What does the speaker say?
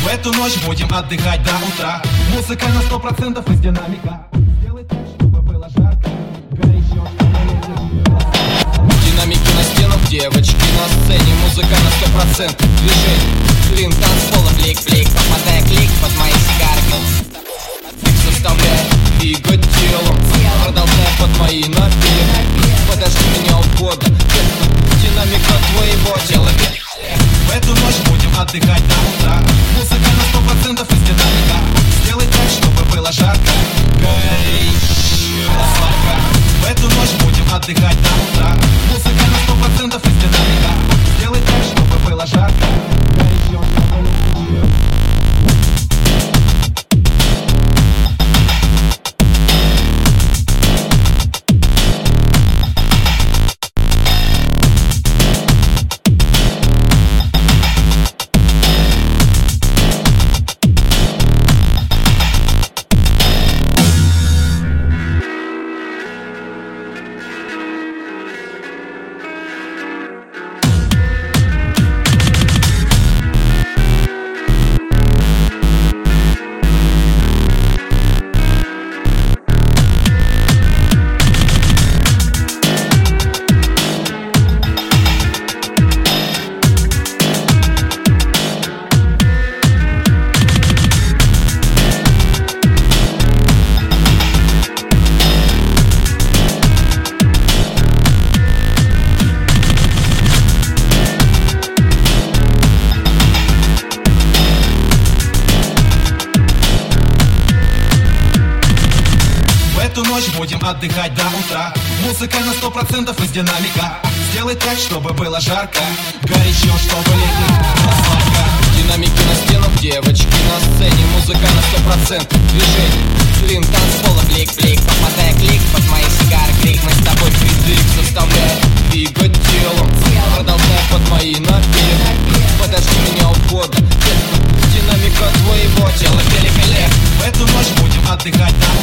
В эту ночь будем отдыхать до утра. Музыка на 100% из динамика. Сделай так, чтобы было жарко, горячо. Динамики на стенах, девочки на сцене. Музыка на 100% движение. Клин танцпола, блик-блик, попадая клик под мои сигарки. Заставляя двигать телом, продолжая под мои напевы. Подожди меня у входа, динамика твоего тела. В эту ночь будем отдыхать до утра. Музыка на 100% из динамика. Сделай так, чтобы было жарко, горячо, сладко. В эту ночь будем отдыхать до утра. Музыка на 100% из динамика. Сделай так, чтобы было жарко, горячо, сладко. В эту ночь будем отдыхать до утра. Музыка на 100% из динамика. Сделай так, чтобы было жарко, горячо, чтобы летом было сладко. Динамики на стенах, девочки на сцене. Музыка на 100% движение. Клин танцпола, блик-блик, попадая клик под мои сигарки. Мы с тобой фридик, заставляя двигать телом, продолжая под мои напевы. Подожди меня у входа, динамика твоего тела великолепна. В эту ночь будем отдыхать до